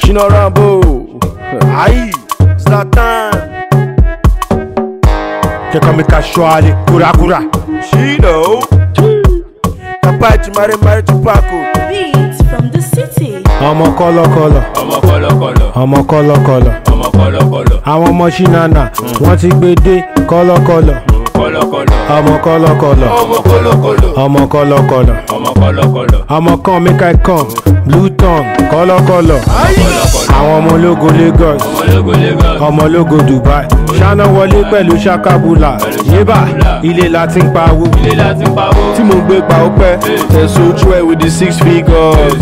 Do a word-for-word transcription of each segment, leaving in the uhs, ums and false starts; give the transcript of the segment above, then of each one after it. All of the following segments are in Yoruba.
Shina Rambo. Aïe, Zlatan. Che come casuale, cura cura. Shino. Kapai Chimare Mare Tupaco. Beats from the city. Ọmọ kọlọ kọlọ. Ọmọ kọlọkọlọ. Ọmọ kọlọ kọlọ. Ọmọ kọlọkọlọ. Àwọn ọmọ Shinana wọ́n ti gbé dé kọlọkọlọ. Kọlọkọlọ. Ọmọ kọlọkọlọ. Ọmọ kọlọkọlọ. Ọmọ kọlọkọlọ. Ọmọ kọlọkọlọ. Ọmọ kan make I come. Blue tongue kọlọkọlọ. Àwọn ọmọ ológo Lagos. Ọmọ ológo Lagos. Ọmọ ológo Dubai. Ṣáná wọlé pẹ̀lú ṣakabula. Yébà ilé la ti ń pawó. Ilé láti pawó. Tí mo gbé pa ó pẹ́. Tẹ̀sán ojú ẹ̀ with the six figures.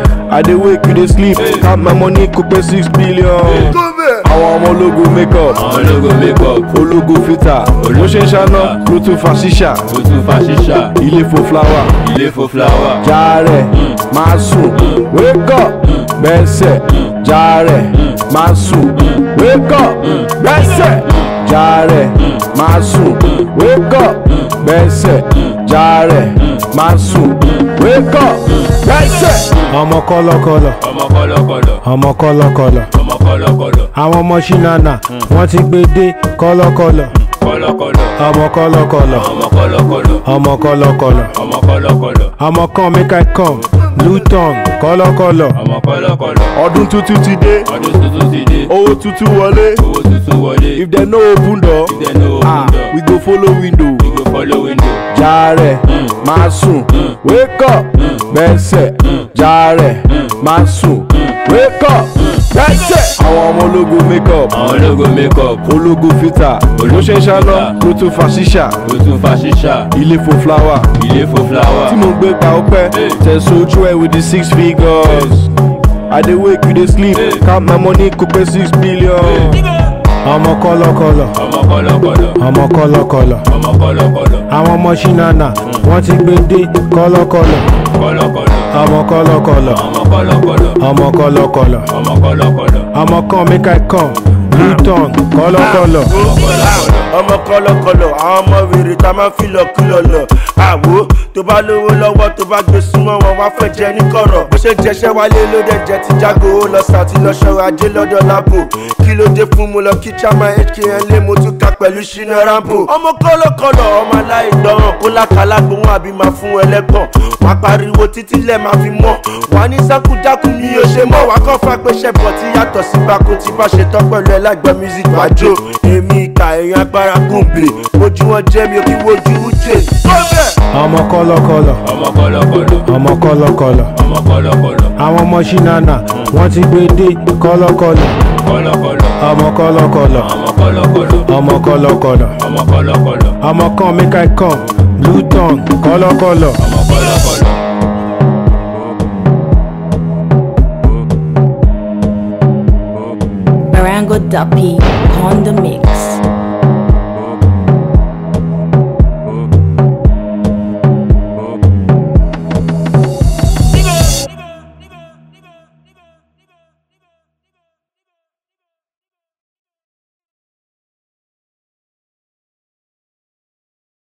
I dey wake you dey sleep. Count my money kò pé six billion. Àwọn ọmọ ológo make up. Ọmọ ológo make up. Ológo filter. Bó ṣe ń ṣáná ló tún fa ṣíṣà. Ó tún fa ṣíṣà. Ilé fo flower. Ilé fo flower. Jàre máa sùn. Wake up gbẹ́sẹ̀. Jàre máa sùn. Wake up gbẹ́sẹ̀. Jàre máa sùn. Wake up gbẹ́sẹ̀. Jàre máa sùn. Wake up gbẹ́sẹ̀. Ọmọ kọlọkọlọ. Ọmọ kọlọkọlọ. Ọmọ kọlọkọlọ. Ọmọ kọlọkọlọ. Àwọn ọmọ Shinana wọ́n ti gbé dé kọlọkọlọ. Kọlọkọlọ. Ọmọ kọlọkọlọ. Ọmọ kọlọkọlọ. Ọmọ kọlọkọlọ. Ọmọ kọlọkọlọ. Ọmọ kan make I come. Blue tongue kọlọkọlọ. Ọmọ kọlọkọlọ. Ọdún tuntun ti dé. Ọdún tuntun ti dé. Owó tuntun wọlé. Owó tuntun wọlé. If dem no open door, If dem no ah, open door, we go follow window. we go follow window. Jàre máa sùn. Wake up gbẹ́sẹ̀. Jàre máa sùn. Wake up gbẹ́sẹ̀. Àwọn ọmọ ológo make up. Àwọn ológo make up. Ológo filter. Bó ṣe ń ṣáná ló tún fa ṣíṣà. Ó tún fa ṣíṣà. Ilé fo flower. Ilé fo flower. Tí mo gbé pa ó pẹ́. Tẹ̀sán ojú ẹ̀ with the six figures. I dey wake you dey sleep. Count my money kò pé six billion. Ọmọ kọlọkọlọ. Ọmọ kọlọkọlọ. Ọmọ kọlọkọlọ. Ọmọ kọlọkọlọ. Àwọn ọmọ Shinana wọ́n ti gbé dé kọlọkọlọ. Kọlọkọlọ. Ọmọ kọlọkọlọ. Ọmọ kọlọkọlọ. Ọmọ kọlọkọlọ. Ọmọ kọlọkọlọ. Ọmọ kan make I come. Blue tongue kọlọkọlọ. Ọmọ kọlọkọlọ, àwọn ọmọ wèrè tá máa ń fi lọ kúlọ̀ lọ. Àwo tó bá lówó lọ́wọ́ tó bá gbé súnmọ́ wọn wá fẹ́ jẹ ní kọ̀rọ̀. Bó ṣe jẹṣẹ́ wálé ló dẹ̀ jẹ́ ti jágo ó lọ sàtì lọ ṣọ́ra ajé lọ́dọ̀ lápò. Kí ló dé fún mo lọ kí Chama H K N lé mo tún ká pẹ̀lú Shina Rambo. Ọmọ kọlọkọlọ ọmọ aláìgbọràn kó lákàlà gbóhùn àbí máa fún ẹlẹ́gàn. Wàá pariwo títí lẹ̀ máa fi mọ́. Wàá ní sákújákú mi ò ṣe mọ́. Wàá kọ́ fà pé ṣẹ̀bọ̀ tí yàtọ̀ sí bákú tí bá ṣe tán pẹ̀lú ẹlẹ́gbẹ́ music wájú. Èmi ìka èèyàn agbára gùnbè. Ojú wọn jẹ́ mi ò kí wojú ujé. Ọmọ kọlọkọlọ. Ọmọ kọlọkọlọ. Ọmọ kọlọkọlọ. Ọmọ kọlọkọlọ. Àwọn ọmọ Shinana wọ́n ti gbé dé kọlọkọlọ. Kọlọkọlọ. Ọmọ kọlọkọlọ. Ọmọ kọlọkọlọ. Ọmọ kọlọkọlọ. Ọmọ kọlọkọlọ. Ọmọ kan make I come. Blue tongue kọlọkọlọ. Ọmọ kọlọkọlọ. Barango Duppy on the mix.